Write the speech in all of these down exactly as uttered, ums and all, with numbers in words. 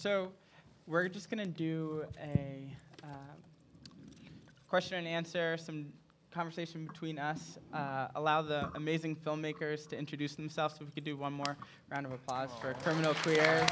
so we're just going to do a um, question and answer, some conversation between us, uh, allow the amazing filmmakers to introduce themselves. So if we could do one more round of applause Aww. For Criminal Queers.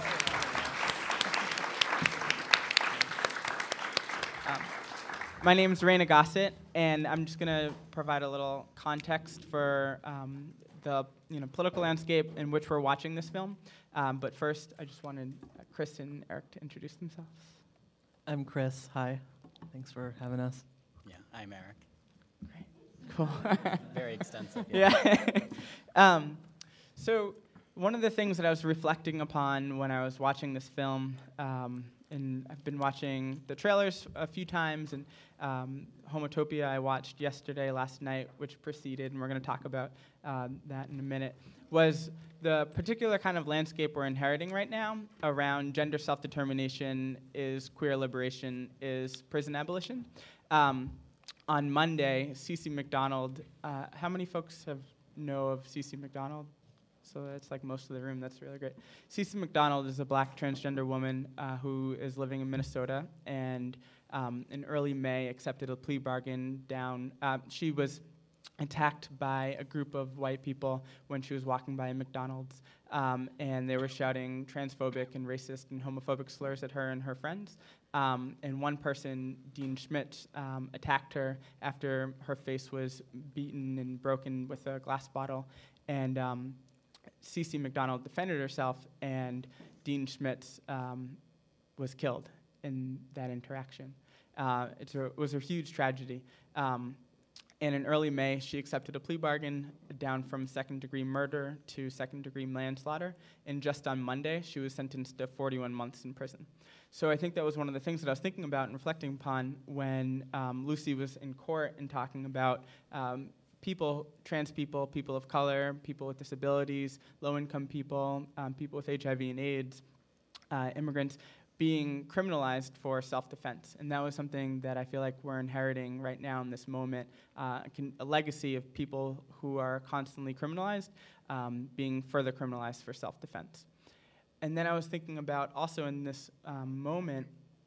Um, my name is Raina Gossett, and I'm just going to provide a little context for um, the you know political landscape in which we're watching this film. Um, but first, I just wanted uh, Chris and Eric to introduce themselves. I'm Chris. Hi. Thanks for having us. Yeah, I'm Eric. Great. Cool. Very extensive. Yeah. yeah. um, so one of the things that I was reflecting upon when I was watching this film, um, and I've been watching the trailers a few times, and um, Homotopia I watched yesterday, last night, which preceded, and we're going to talk about um, that in a minute, was the particular kind of landscape we're inheriting right now around gender self-determination, is queer liberation, is prison abolition. Um, on Monday, Cece McDonald, uh, how many folks have know of Cece McDonald? So that's like most of the room. That's really great. Cece McDonald is a black transgender woman uh, who is living in Minnesota, and um, in early May accepted a plea bargain down. Uh, she was attacked by a group of white people when she was walking by a McDonald's, um, and they were shouting transphobic and racist and homophobic slurs at her and her friends. Um, and one person, Dean Schmidt, um, attacked her after her face was beaten and broken with a glass bottle. And um, Cece McDonald defended herself, and Dean Schmidt um, was killed in that interaction. Uh, it's a, it was a huge tragedy. Um, and in early May, she accepted a plea bargain down from second-degree murder to second-degree manslaughter. And just on Monday, she was sentenced to forty-one months in prison. So I think that was one of the things that I was thinking about and reflecting upon when um, Lucy was in court and talking about um, people, trans people, people of color, people with disabilities, low-income people, um, people with H I V and AIDS, uh, immigrants, being criminalized for self-defense. And that was something that I feel like we're inheriting right now in this moment, uh, can, a legacy of people who are constantly criminalized um, being further criminalized for self-defense. And then I was thinking about also in this um, moment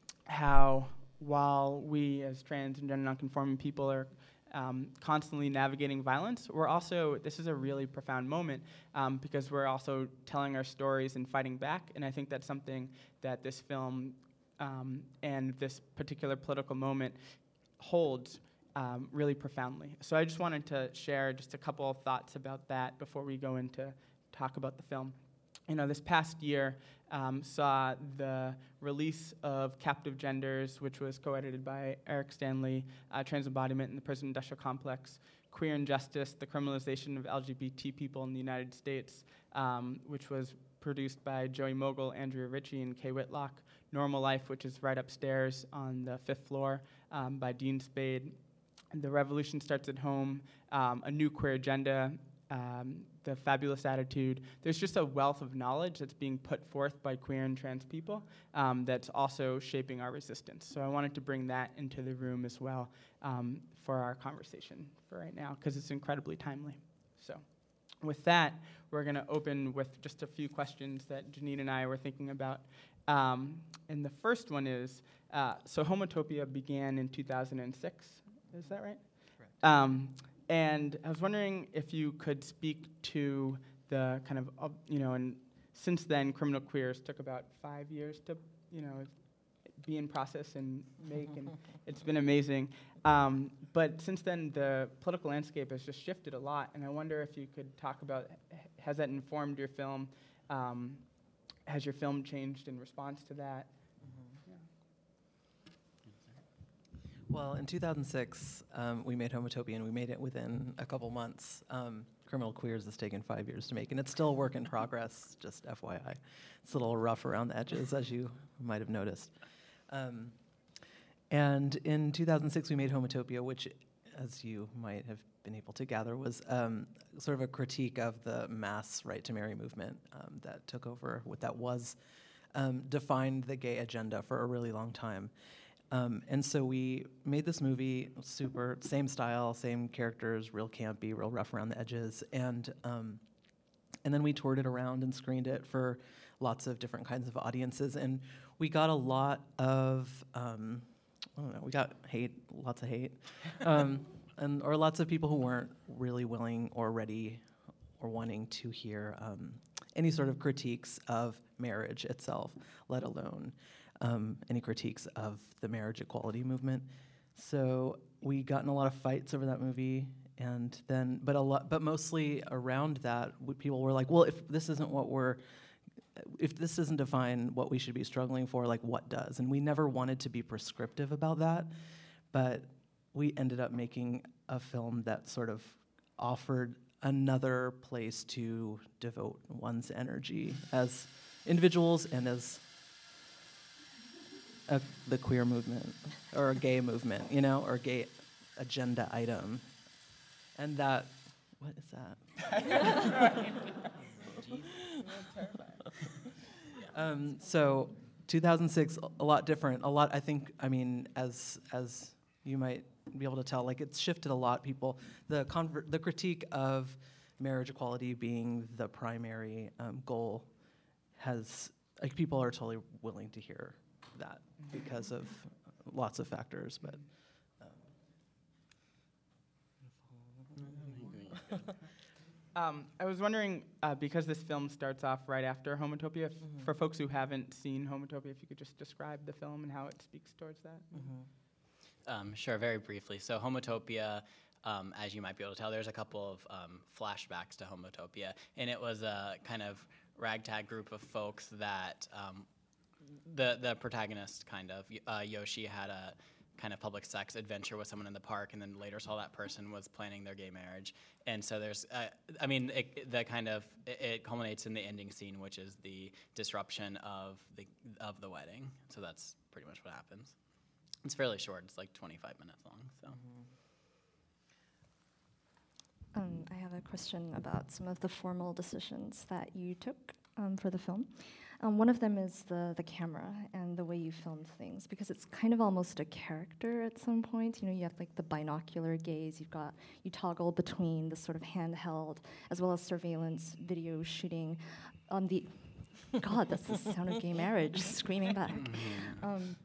how while we as trans and gender nonconforming people are um, constantly navigating violence, we're also, this is a really profound moment um, because we're also telling our stories and fighting back. And I think that's something that this film um, and this particular political moment holds um, really profoundly. So I just wanted to share just a couple of thoughts about that before we go into talk about the film. You know, this past year um, saw the release of Captive Genders, which was co-edited by Eric Stanley, uh, Trans Embodiment in the Prison Industrial Complex, Queer Injustice, the Criminalization of L G B T People in the United States, um, which was produced by Joey Mogul, Andrea Ritchie, and Kay Whitlock, Normal Life, which is right upstairs on the fifth floor um, by Dean Spade, and The Revolution Starts at Home, um, A New Queer Agenda, Um, the Fabulous Attitude. There's just a wealth of knowledge that's being put forth by queer and trans people um, that's also shaping our resistance. So I wanted to bring that into the room as well um, for our conversation for right now, because it's incredibly timely. So with that, we're going to open with just a few questions that Janine and I were thinking about. Um, and the first one is, uh, so Homotopia began in two thousand six, is that right? Correct. Um, And I was wondering if you could speak to the kind of, uh, you know, and since then, Criminal Queers took about five years to, you know, be in process and make, and it's been amazing. Um, but since then, the political landscape has just shifted a lot, and I wonder if you could talk about, has that informed your film? Um, has your film changed in response to that? Well, in two thousand six, um, we made Homotopia, and we made it within a couple months. Um, Criminal Queers has taken five years to make, and it's still a work in progress, just F Y I. It's a little rough around the edges, as you might have noticed. Um, and in two thousand six, we made Homotopia, which, as you might have been able to gather, was um, sort of a critique of the mass right-to-marry movement um, that took over, what that was, um, defined the gay agenda for a really long time. Um, and so we made this movie, super, same style, same characters, real campy, real rough around the edges, and um, and then we toured it around and screened it for lots of different kinds of audiences, and we got a lot of, um, I don't know, we got hate, lots of hate, um, and or lots of people who weren't really willing or ready or wanting to hear um, any sort of critiques of marriage itself, let alone um, any critiques of the marriage equality movement. So we got in a lot of fights over that movie, and then, but a lot, but mostly around that, w- people were like, well, if this isn't what we're, if this doesn't define what we should be struggling for, like what does? And we never wanted to be prescriptive about that, but we ended up making a film that sort of offered another place to devote one's energy as individuals and as a, the queer movement or a gay movement, you know, or a gay agenda item. And that, what is that? um, so two thousand six, a lot different. A lot, I think, I mean, as as you might be able to tell, like it's shifted a lot. People, the conver- the critique of marriage equality being the primary um, goal has, like people are totally willing to hear that because of lots of factors, but. Um, I was wondering, uh, because this film starts off right after Homotopia, f- Mhm. for folks who haven't seen Homotopia, if you could just describe the film and how it speaks towards that. Mm-hmm. Um, sure, very briefly. So Homotopia, um, as you might be able to tell, there's a couple of um, flashbacks to Homotopia, and it was a kind of ragtag group of folks that um, the the protagonist, kind of, uh, Yoshi, had a kind of public sex adventure with someone in the park, and then later saw that person was planning their gay marriage. And so there's, uh, I mean, it, the kind of, it, it culminates in the ending scene, which is the disruption of the of the wedding. So that's pretty much what happens. It's fairly short. It's like twenty-five minutes long. So. Um, I have a question about some of the formal decisions that you took um, for the film. Um, one of them is the the camera and the way you filmed things, because it's kind of almost a character at some point. You know, you have like the binocular gaze. You've got you toggle between the sort of handheld as well as surveillance video shooting. On the God, that's the sound of gay marriage screaming back. Um,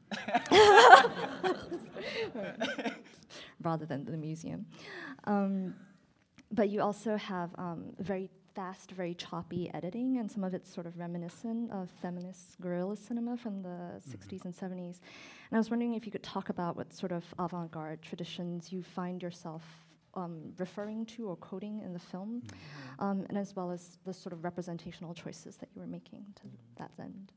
rather than the museum. Um, but you also have um, very fast, very choppy editing, and some of it's sort of reminiscent of feminist guerrilla cinema from the mm-hmm. sixties and seventies. And I was wondering if you could talk about what sort of avant-garde traditions you find yourself um, referring to or quoting in the film, mm-hmm. um, and as well as the sort of representational choices that you were making to mm-hmm. that end.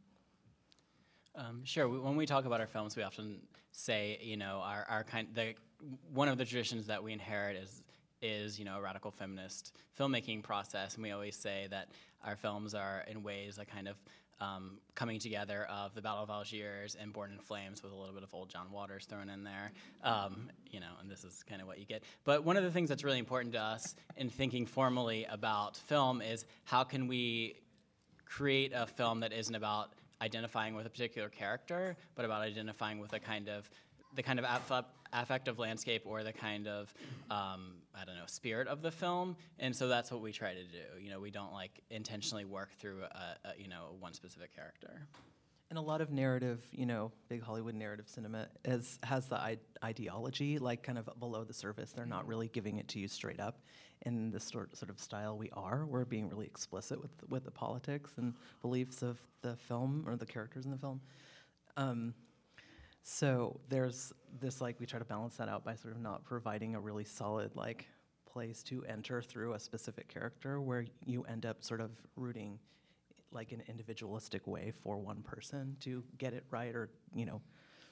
Um, sure. We, when we talk about our films, we often say, you know, our, our kind the one of the traditions that we inherit is is you know a radical feminist filmmaking process, and we always say that our films are in ways a kind of um, coming together of the Battle of Algiers and Born in Flames with a little bit of old John Waters thrown in there, um, you know, and this is kind of what you get. But one of the things that's really important to us in thinking formally about film is how can we create a film that isn't about identifying with a particular character, but about identifying with a kind of the kind of aff- affective landscape or the kind of um, I don't know spirit of the film, and so that's what we try to do. You know, we don't like intentionally work through a, a, you know one specific character. And a lot of narrative, you know, big Hollywood narrative cinema is, has the I- ideology like kind of below the surface. They're not really giving it to you straight up. In the sort sort of style we are, we're being really explicit with with the politics and beliefs of the film or the characters in the film. Um, so there's this like we try to balance that out by sort of not providing a really solid like place to enter through a specific character where you end up sort of rooting like an individualistic way for one person to get it right or you know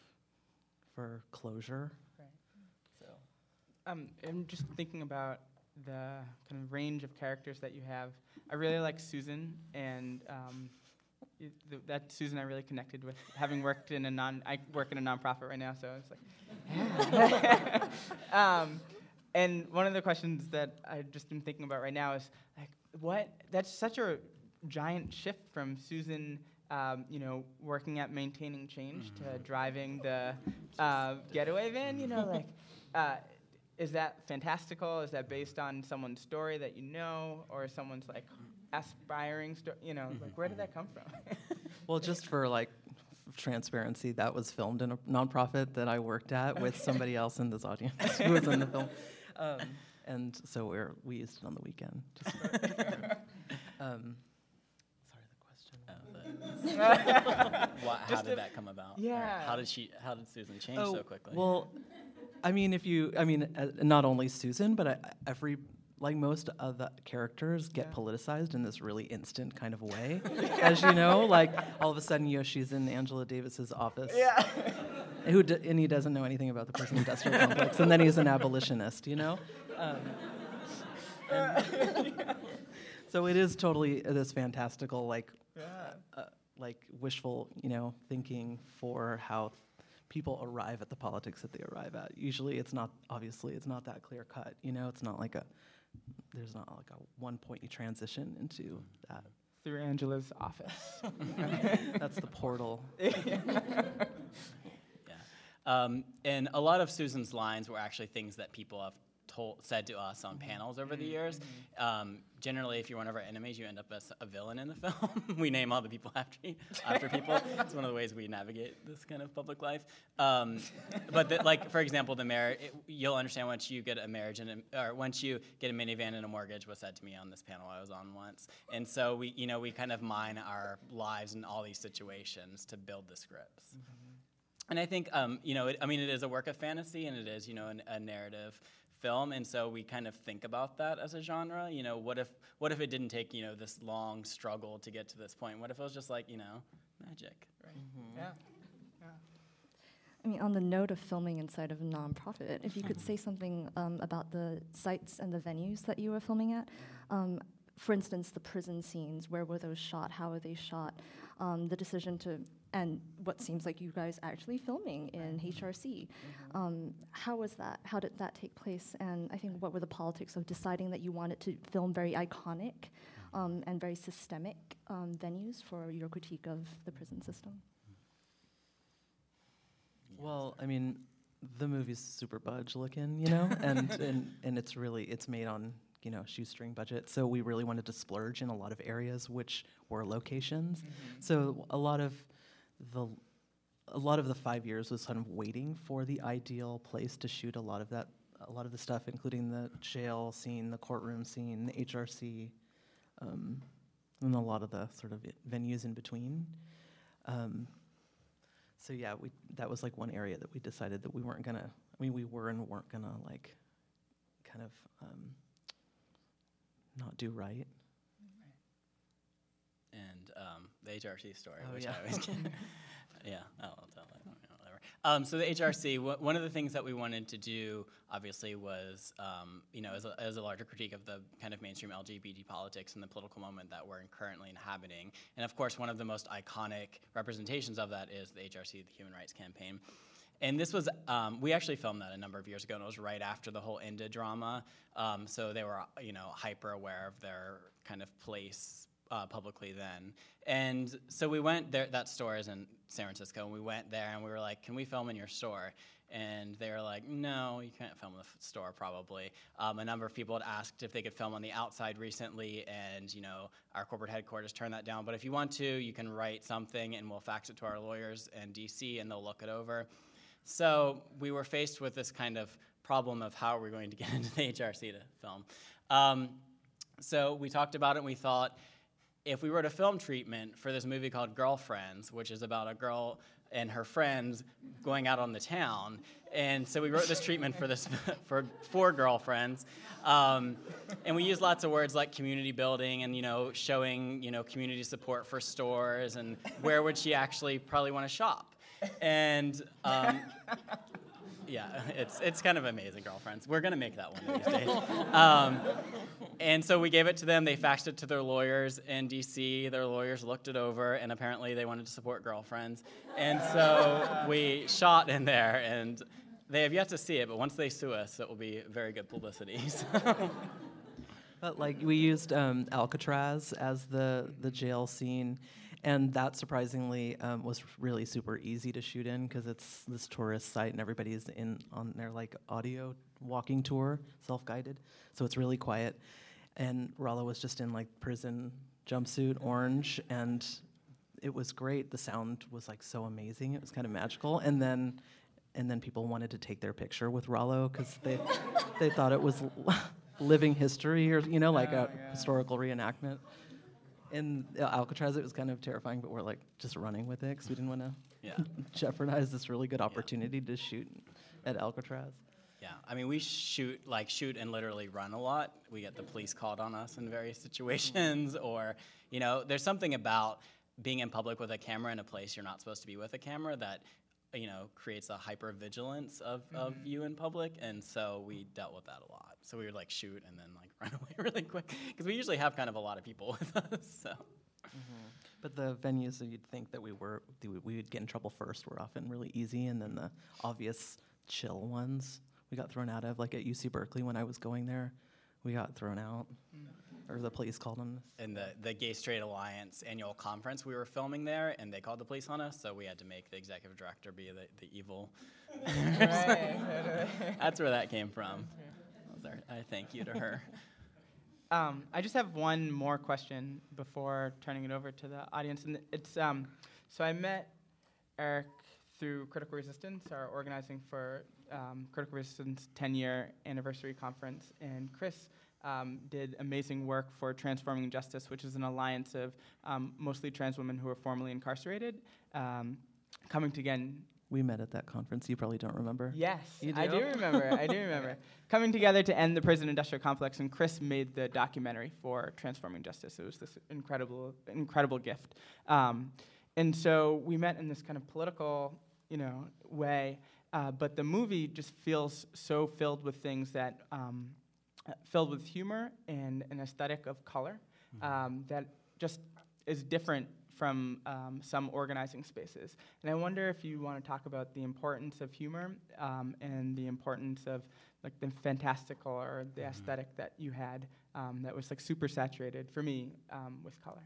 for closure. Right. So um, I'm just thinking about the kind of range of characters that you have. I really like Susan, and um, y- th- that Susan I really connected with, having worked in a non. I work in a nonprofit right now, so it's like. um, and one of the questions that I've just been thinking about right now is like, what? That's such a giant shift from Susan. Um, you know, working at Maintaining Change to driving the uh, getaway van. You know, like. Uh, Is that fantastical? Is that based on someone's story that you know, or someone's like aspiring, sto- you know, like where did that come from? Well, just for like f- transparency, that was filmed in a nonprofit that I worked at with somebody else in this audience who was in the film, um, and so we're we used it on the weekend. Just um, sorry, the question. Uh, the- Wha- how Just did a- that come about? Or Yeah. how did she? How did Susan change Oh, so quickly? Well, I mean, if you, I mean, uh, not only Susan, but I, every, like most of the characters get Yeah. politicized in this really instant kind of way, as you know. Like all of a sudden, Yoshi's in Angela Davis's office, Yeah. who d- and he doesn't know anything about the prison industrial complex, and then he's an abolitionist, you know. Um, and- so it is totally this fantastical, like, Yeah. uh, like wishful, you know, thinking for how people arrive at the politics that they arrive at. Usually, it's not obviously it's not that clear cut. You know, it's not like a there's not like a one point you transition into that. Through Angela's office. That's the portal. Yeah. Um, and a lot of Susan's lines were actually things that people have told, said to us on panels over the years. Um, generally, if you're one of our enemies, you end up as a villain in the film. We name all the people after you, after people. It's one of the ways we navigate this kind of public life. Um, but the, like, for example, the mayor, it, you'll understand once you get a marriage and a, or once you get a minivan and a mortgage was said to me on this panel I was on once. And so we, you know, we kind of mine our lives in all these situations to build the scripts. And I think, um, you know, it, I mean, it is a work of fantasy, and it is, you know, an, a narrative film, and so we kind of think about that as a genre. You know, what if, what if it didn't take, you know, this long struggle to get to this point? What if it was just like, you know, magic? Right. Yeah. Yeah. I mean, on the note of filming inside of a nonprofit, if you could say something um, about the sites and the venues that you were filming at. Um, for instance, the prison scenes, where were those shot? How were they shot? Um, the decision to, and what seems like you guys actually filming in H R C. Mm-hmm. Um, how was that? How did that take place? And I think what were the politics of deciding that you wanted to film very iconic um, and very systemic um, venues for your critique of the prison system? Well, I mean, the movie's super budge looking, you know, and, and and it's really it's made on, you know, shoestring budget. So we really wanted to splurge in a lot of areas, which were locations. Mm-hmm. So a lot of the a lot of the five years was kind of waiting for the ideal place to shoot a lot of that, a lot of the stuff, including the jail scene, the courtroom scene, the H R C, um, and a lot of the sort of venues in between. Um, so yeah, we that was like one area that we decided that we weren't gonna. I mean, we were and weren't gonna like, kind of um, not do right. And um, the H R C story, Oh, which yeah. I always get. Yeah, I'll tell that. You know, whatever. Um, so the H R C, w- one of the things that we wanted to do, obviously, was, um, you know, as a, as a larger critique of the kind of mainstream L G B T politics and the political moment that we're currently inhabiting. And of course, one of the most iconic representations of that is the H R C, the Human Rights Campaign. And this was, um, we actually filmed that a number of years ago, and it was right after the whole Inda drama. Um, so they were, you know, hyper aware of their kind of place uh, publicly then. And so we went there, that store is in San Francisco, and we went there and we were like, can we film in your store? And they were like, no, you can't film in the f- store probably. Um, a number of people had asked if they could film on the outside recently, and you know, our corporate headquarters turned that down. But if you want to, you can write something and we'll fax it to our lawyers in D C and they'll look it over. So we were faced with this kind of problem of how are we going to get into the H R C to film. Um, so we talked about it and we thought, if we wrote a film treatment for this movie called Girlfriends, which is about a girl and her friends going out on the town, and so we wrote this treatment for this for four girlfriends, um, and we used lots of words like community building and you know showing you know community support for stores and where would she actually probably want to shop, and. Um, Yeah, it's it's kind of amazing, Girlfriends. We're going to make that one of these days. Um, and so we gave it to them. They faxed it to their lawyers in D C. Their lawyers looked it over, and apparently they wanted to support Girlfriends. And so we shot in there, and they have yet to see it, but once they sue us, it will be very good publicity. So. But like we used um, Alcatraz as the the jail scene, and that surprisingly um, was really super easy to shoot in because it's this tourist site and everybody's in on their like audio walking tour, self-guided, so it's really quiet. and Rollo was just in like prison jumpsuit, orange, and it was great. The sound was like so amazing. It was kind of magical. And then, and then people wanted to take their picture with Rollo because they they thought it was living history, or you know, like Oh, a yeah. historical reenactment. In uh, Alcatraz, it was kind of terrifying, but we're like just running with it because we didn't want to Yeah. jeopardize this really good opportunity to shoot at Alcatraz. Yeah, I mean, we shoot like shoot and literally run a lot. We get the police called on us in various situations, or you know, there's something about being in public with a camera in a place you're not supposed to be with a camera that you know creates a hyper vigilance of, of you in public, and so we dealt with that a lot. So we would like shoot and then like run away really quick because we usually have kind of a lot of people with us. So But the venues that you'd think that we were that we we would get in trouble first were often really easy, and then the obvious chill ones we got thrown out of. Like at U C Berkeley when I was going there, we got thrown out, or the police called on us. in the the Gay Straight Alliance annual conference, we were filming there, and they called the police on us, so we had to make the executive director be the, the evil. That's where that came from. That was our, I thank you to her. Um, I just have one more question before turning it over to the audience, and it's um, so I met Eric through Critical Resistance, our organizing for um, Critical Resistance ten-year anniversary conference, and Chris um, did amazing work for Transforming Justice, which is an alliance of um, mostly trans women who are formerly incarcerated, um, coming together. We met at that conference. You probably don't remember. Yes, You I do? do remember. I do remember coming together to end the prison industrial complex, and Chris made the documentary for Transforming Justice. It was this incredible, incredible gift. Um, and so we met in this kind of political, you know, way. Uh, but the movie just feels so filled with things that, um, uh, filled with humor and an aesthetic of color um, that just is different from um, some organizing spaces. And I wonder if you want to talk about the importance of humor um, and the importance of like the fantastical or the aesthetic that you had um, that was like super saturated for me um, with color.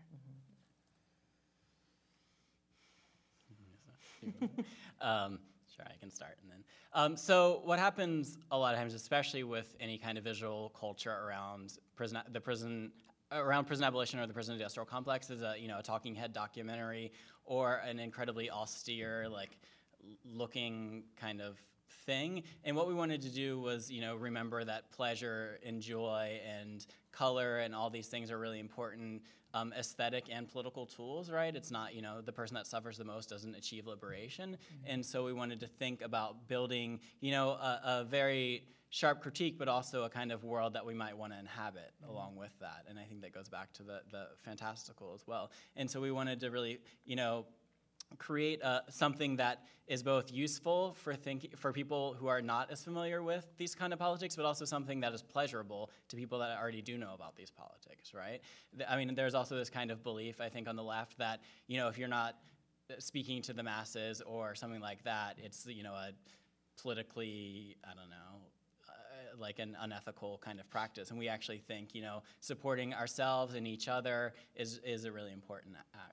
um, sure, I can start and then. Um, so what happens a lot of times, especially with any kind of visual culture around prison, the prison, around prison abolition or the prison industrial complex, is a you know a talking head documentary or an incredibly austere, like l- looking kind of thing. And what we wanted to do was, you know, remember that pleasure and joy and color and all these things are really important um, aesthetic and political tools, right? It's not, you know, the person that suffers the most doesn't achieve liberation. Mm-hmm. And so we wanted to think about building, you know, a, a very sharp critique, but also a kind of world that we might want to inhabit mm-hmm. along with that. And I think that goes back to the, the fantastical as well. And so we wanted to really, you know, create uh, something that is both useful for think- for people who are not as familiar with these kind of politics, but also something that is pleasurable to people that already do know about these politics, right? Th- I mean, there's also this kind of belief, I think, on the left that, you know, if you're not speaking to the masses or something like that, it's, you know, a politically, I don't know, uh, like an unethical kind of practice. And we actually think, you know, supporting ourselves and each other is, is a really important act.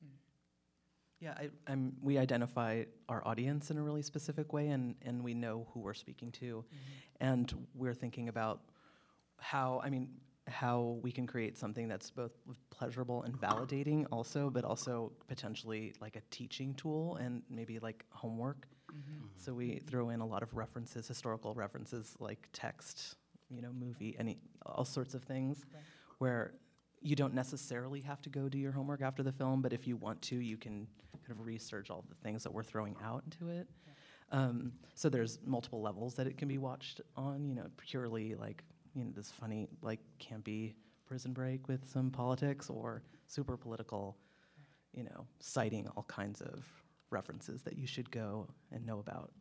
Yeah, I, I'm, we identify our audience in a really specific way, and, and we know who we're speaking to. Mm-hmm. And we're thinking about how, I mean, how we can create something that's both pleasurable and validating also, but also potentially like a teaching tool and maybe like homework. Mm-hmm. So we throw in a lot of references, historical references like text, you know, movie, any, all sorts of things, right. Where you don't necessarily have to go do your homework after the film, but if you want to, you can kind of research all the things that we're throwing out into it. Yeah. Um, so there's multiple levels that it can be watched on, you know, purely like, you know, this funny, like, campy Prison Break with some politics, or super political, you know, citing all kinds of references that you should go and know about.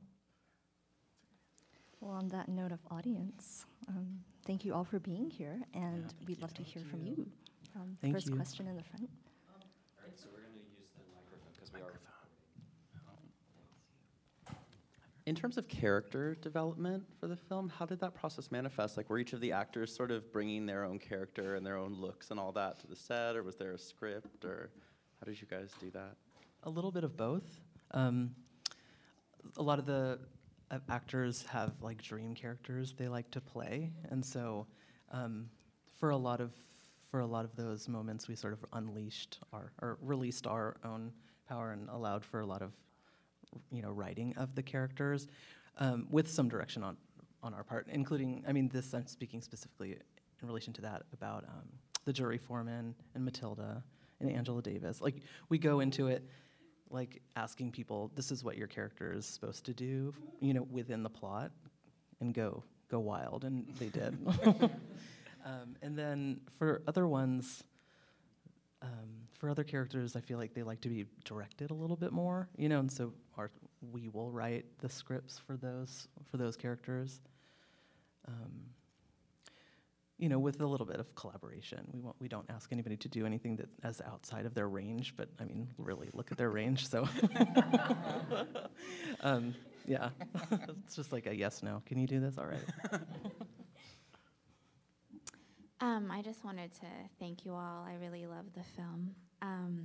Well, on that note of audience, um, thank you all for being here, and Yeah, we'd love to hear from you. Um, Thank first you. question in the front. All right, so we're going to use the microphone because we are. In terms of character development for the film, how did that process manifest? Like, were each of the actors sort of bringing their own character and their own looks and all that to the set, or was there a script, or how did you guys do that? A little bit of both. Um, a lot of the uh, actors have like dream characters they like to play, and so um, for a lot of for a lot of those moments, we sort of unleashed our or released our own power and allowed for a lot of, you know, writing of the characters, um, with some direction on on our part, including, I mean, this I'm speaking specifically in relation to that about um, the jury foreman and Matilda and Angela Davis. Like, we go into it like asking people, this is what your character is supposed to do, you know, within the plot, and go go wild, and they did. um, and then for other ones, um, for other characters, I feel like they like to be directed a little bit more, you know, and so our, we will write the scripts for those for those characters. Um, you know, with a little bit of collaboration. We won't, we don't ask anybody to do anything that is outside of their range, but I mean, really look at their range, so. um, yeah, it's just like a yes, no. Can you do this? All right. Um, I just wanted to thank you all. I really love the film. Um,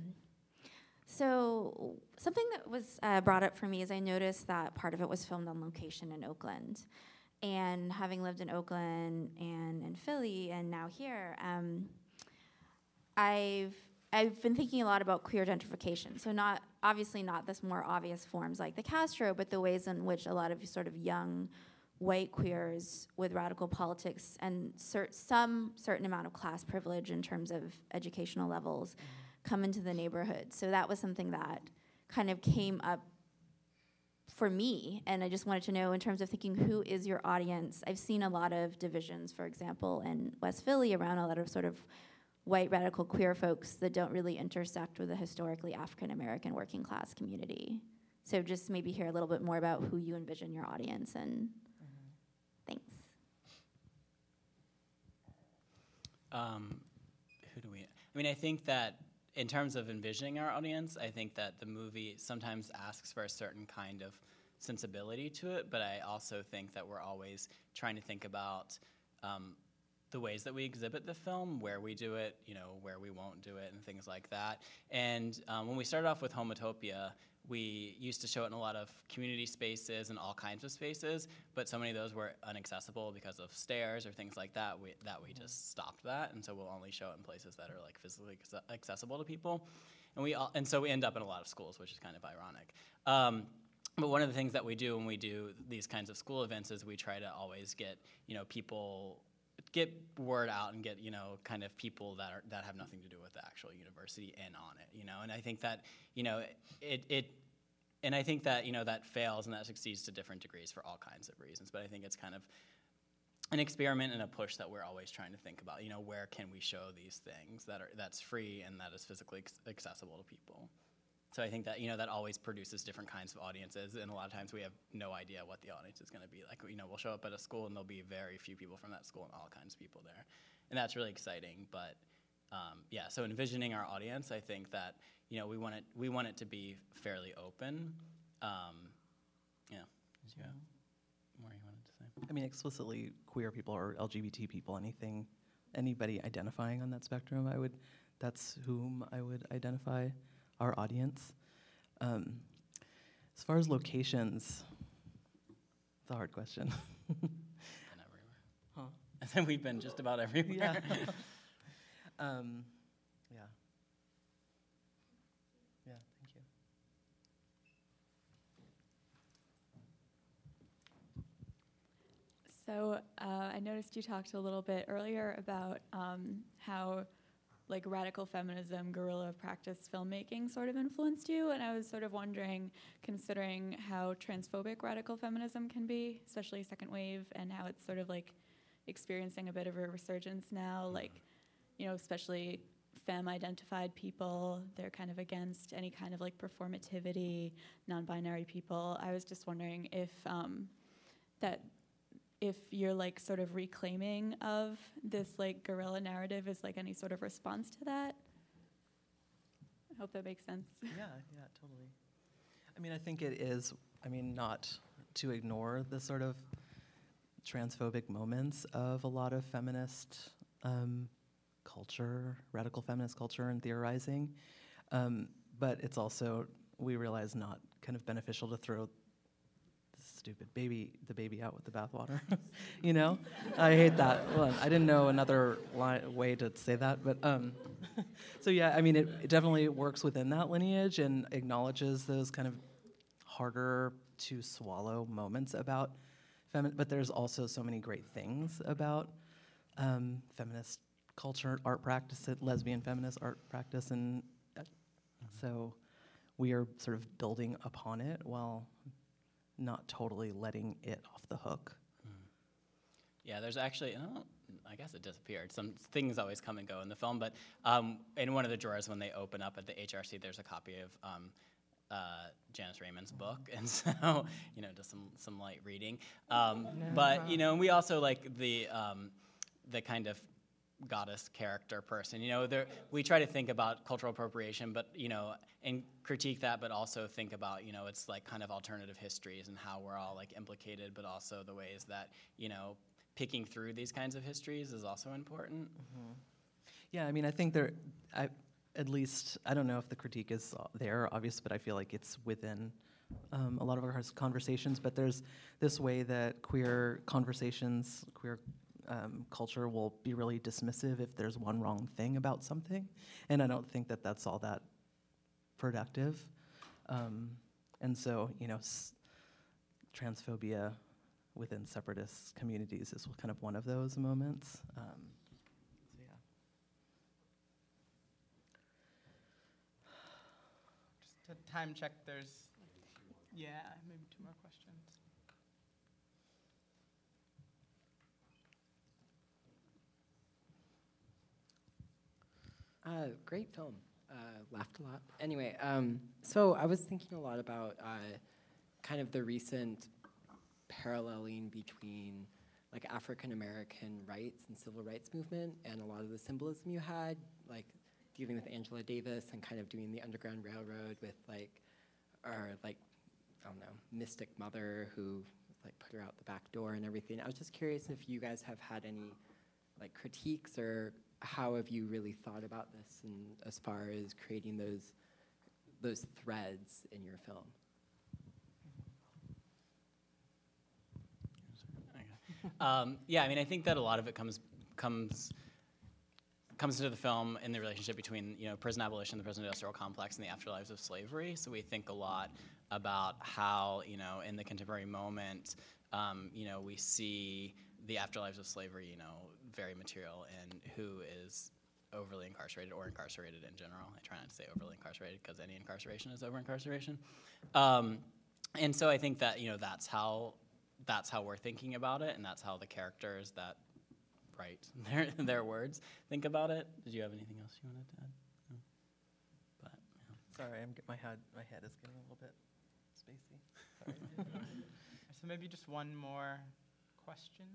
so something that was uh, brought up for me is I noticed that part of it was filmed on location in Oakland. And having lived in Oakland and in Philly and now here, um, I've I've been thinking a lot about queer gentrification. So not obviously not this more obvious forms like the Castro, but the ways in which a lot of sort of young white queers with radical politics and cer- some certain amount of class privilege in terms of educational levels come into the neighborhood. So that was something that kind of came up for me, and I just wanted to know in terms of thinking, who is your audience? I've seen a lot of divisions, for example, in West Philly around a lot of sort of white radical queer folks that don't really intersect with the historically African American working class community. So just maybe hear a little bit more about who you envision your audience, and mm-hmm. Thanks. Um, who do we, I mean, I think that in terms of envisioning our audience, I think that the movie sometimes asks for a certain kind of sensibility to it, but I also think that we're always trying to think about um, the ways that we exhibit the film, where we do it, you know, where we won't do it, and things like that. And um, when we started off with Homotopia, we used to show it in a lot of community spaces and all kinds of spaces, but so many of those were inaccessible because of stairs or things like that, we, that we just stopped that, and so we'll only show it in places that are like physically accessible to people. And we all, and so we end up in a lot of schools, which is kind of ironic. Um, but one of the things that we do when we do these kinds of school events is we try to always get, you know, people, get word out and get, you know, kind of people that are that have nothing to do with the actual university in on it, you know. And I think that, you know, it it and I think that, you know, that fails and that succeeds to different degrees for all kinds of reasons. But I think it's kind of an experiment and a push that we're always trying to think about, you know, where can we show these things that are that's free and that is physically accessible to people. So I think that, you know, that always produces different kinds of audiences, and a lot of times we have no idea what the audience is going to be. Like, you know, we'll show up at a school and there'll be very few people from that school and all kinds of people there. And that's really exciting, but um, yeah, so envisioning our audience, I think that, you know, we want it, we want it to be fairly open. Um, yeah, did you have more you wanted to say? I mean, explicitly queer people or L G B T people, anything, anybody identifying on that spectrum, I would, that's whom I would identify our audience. Um, as far as locations, it's a hard question. Been everywhere. Huh? I think we've been just about everywhere. Yeah. um, yeah. Yeah, thank you. So uh, I noticed you talked a little bit earlier about um, how like radical feminism, guerrilla practice filmmaking sort of influenced you, and I was sort of wondering, considering how transphobic radical feminism can be, especially second wave, and how it's sort of like experiencing a bit of a resurgence now, like, you know, especially femme-identified people, they're kind of against any kind of like performativity, non-binary people. I was just wondering if um, that if you're like sort of reclaiming of this like guerrilla narrative is like any sort of response to that. I hope that makes sense. Yeah, yeah, totally. I mean, I think it is, I mean, not to ignore the sort of transphobic moments of a lot of feminist um, culture, radical feminist culture and theorizing. Um, but it's also, we realize, not kind of beneficial to throw this stupid. Baby, the baby out with the bathwater. You know, I hate that one. I didn't know another li- way to say that, but um, so yeah, I mean, it, it definitely works within that lineage and acknowledges those kind of harder to swallow moments about feminine. But there's also so many great things about um, feminist culture, art practice, lesbian feminist art practice, and uh, so we are sort of building upon it while not totally letting it off the hook. Yeah, there's actually, oh, I guess it disappeared. Some things always come and go in the film, but um, in one of the drawers when they open up at the H R C, there's a copy of um, uh, Janice Raymond's book, and so, you know, just some, some light reading. Um, but, you know, and we also like the, um, the kind of goddess character person. You know, there, we try to think about cultural appropriation, but, you know, and critique that, but also think about, you know, it's like kind of alternative histories and how we're all like implicated, but also the ways that, you know, picking through these kinds of histories is also important. Mm-hmm. Yeah, I mean, I think there, I, at least, I don't know if the critique is there, obvious, but I feel like it's within um, a lot of our conversations, but there's this way that queer conversations, queer Um, culture will be really dismissive if there's one wrong thing about something, and I don't think that that's all that productive. Um, and so, you know, s- transphobia within separatist communities is kind of one of those moments. Um, so yeah. Just to time check, there's, yeah, maybe two more questions. Uh, great film. Uh, laughed a lot. Anyway, um, so I was thinking a lot about uh, kind of the recent paralleling between like African American rights and civil rights movement and a lot of the symbolism you had, like dealing with Angela Davis and kind of doing the Underground Railroad with like, or like, I don't know, Mystic Mother who like put her out the back door and everything. I was just curious if you guys have had any like critiques, or how have you really thought about this, and as far as creating those those threads in your film? Um, yeah, I mean, I think that a lot of it comes comes comes into the film in the relationship between, you know, prison abolition, the prison industrial complex, and the afterlives of slavery. So we think a lot about how, you know, in the contemporary moment, um, you know, we see the afterlives of slavery, you know, very material, and who is overly incarcerated or incarcerated in general. I try not to say overly incarcerated because any incarceration is over-incarceration. Um, and so I think that, you know, that's how that's how we're thinking about it, and that's how the characters that write their their words think about it. Did you have anything else you wanted to add? No. But yeah. Sorry, I'm get my head. My head is getting a little bit spacey. Sorry. So maybe just one more question.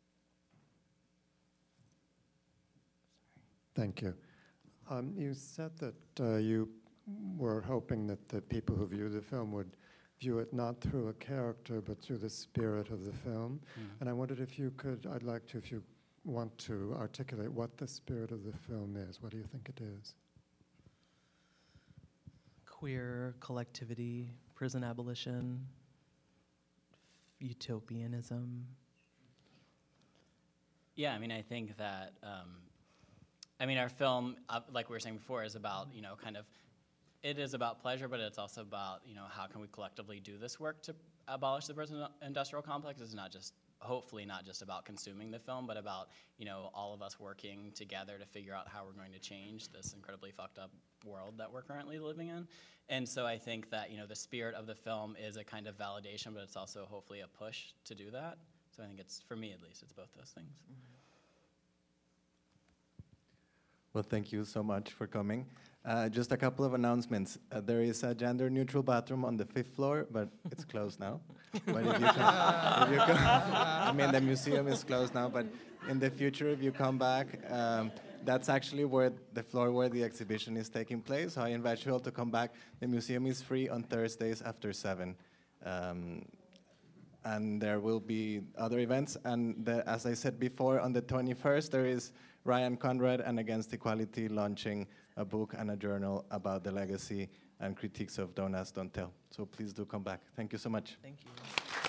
Thank you. Um, you said that uh, you were hoping that the people who view the film would view it not through a character, but through the spirit of the film. Mm. And I wondered if you could, I'd like to, if you want to articulate what the spirit of the film is. What do you think it is? Queer collectivity, prison abolition, utopianism. Yeah, I mean, I think that, um, I mean, our film, uh, like we were saying before, is about, you know, kind of, it is about pleasure, but it's also about, you know, how can we collectively do this work to abolish the prison industrial complex. It's not just, hopefully not just about consuming the film, but about, you know, all of us working together to figure out how we're going to change this incredibly fucked up world that we're currently living in. And so I think that, you know, the spirit of the film is a kind of validation, but it's also hopefully a push to do that. So I think it's, for me at least, it's both those things. Well, thank you so much for coming. Uh, just a couple of announcements. Uh, there is a gender-neutral bathroom on the fifth floor, but it's closed now. But if you come, if you come I mean, the museum is closed now, but in the future, if you come back, um, that's actually where the floor where the exhibition is taking place. So I invite you all to come back. The museum is free on Thursdays after seven. Um, and there will be other events. And the, as I said before, on the twenty-first, there is Ryan Conrad and Against Equality launching a book and a journal about the legacy and critiques of Don't Ask, Don't Tell. So please do come back. Thank you so much. Thank you.